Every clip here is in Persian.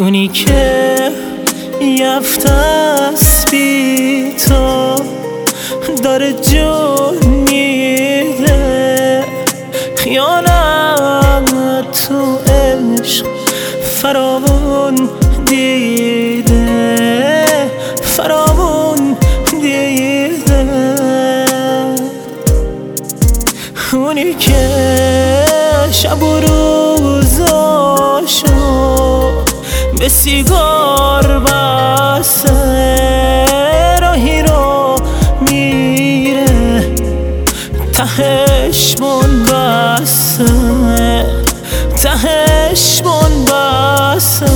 اونی که یه هفته است بی تو داره جون میده، خیانت تو عشق فراوون دیده، فراوون دیده. اونی که شب و روزاشو به سیگار بسته، راهی رو میره تهش من بسته، تهش من بسته.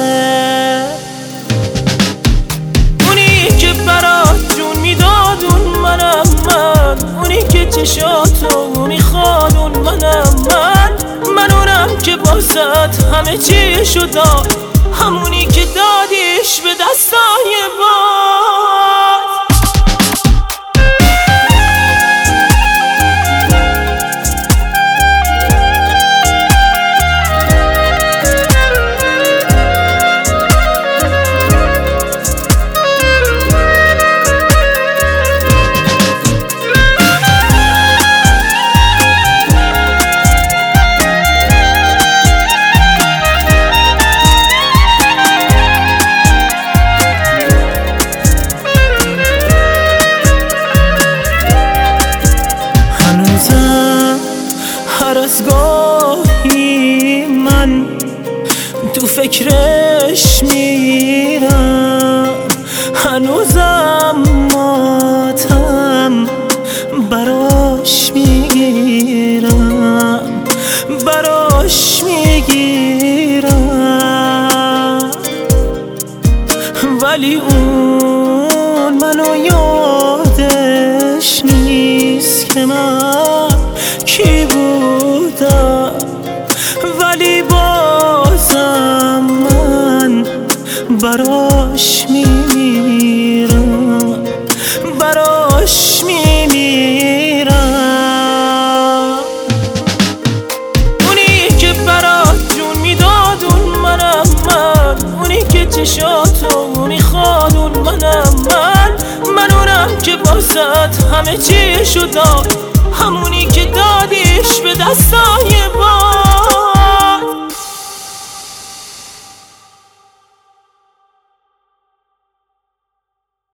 اونی که برات جون میداد اون منم من، اونی که چشاتو میخواد اون منم من اونم که بازت همه چیشو داد، همونی که دادیش به دستای باد. هر از گاهی من تو فکرش میرم، هنوزم ماتم براش میگیرم، براش میگیرم. ولی اون منو یادش نیست که من کی بودم، ولی بازم من براش میمیرم، براش میمیرم. اونی که برات جون میداد اون منم من، اونی که چشاتو میخواد اون منم من اونم که بازت همه چیشو داد، همونی که دادیش به دستم